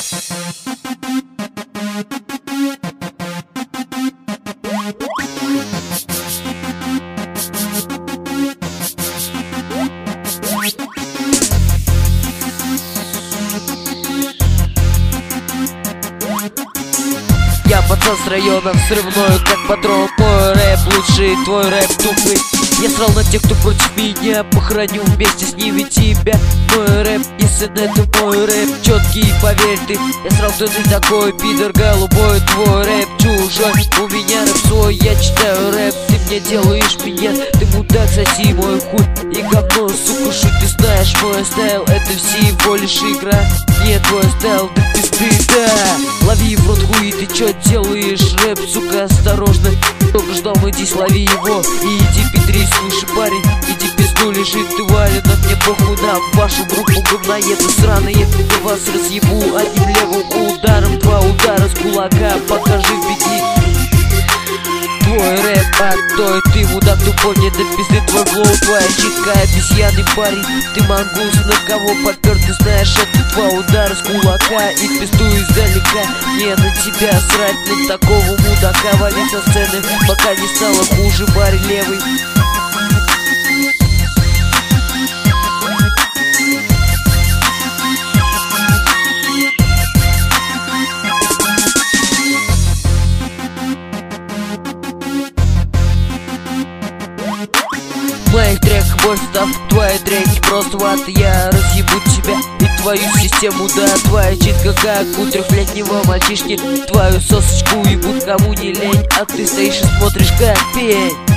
Я пацан с района взрывной, как патрон. Мой рэп лучший, твой рэп тупый. Я срал на тех, кто против меня, похороню вместе с ними тебя. Мой рэп, если это мой рэп четкий, поверь ты. Я срал, кто ты такой, пидор голубой. Твой рэп чужой, у меня рэп свой. Я читаю рэп, ты мне делаешь меня. Ты мудак, соси мой хуй и говно, сука, шут. Ты знаешь мой стайл, это всего лишь игра. Не твой стайл, ты пизды, да. Лови в рот хуй, ты чё делаешь? Рэп, сука, осторожно. Только ждал, иди слови его и иди петрись. Слушай, парень, иди пизду, лежит ты валено. Мне похуй на вашу группу говноеды сраные. Я вас разъебу одним левым ударом. Два удара с кулака, покажи, беги. Твой рэп отстой, ты мудак тупой, не до пизды. Твой флоу, твоя читка, обезьяный парень. Ты мангус, на кого попер, ты знаешь, это два удара с кулака и пизду издалека. Не на тебя срать, на такого мудака. Вали со сцены, пока не стало хуже, парень левый. Моих трек больше став, твои треки просто ват. Я разъебу тебя и твою систему, да. Твоя читка как у трехлетнего мальчишки. Твою сосочку ебут кому не лень, а ты стоишь и смотришь как пень.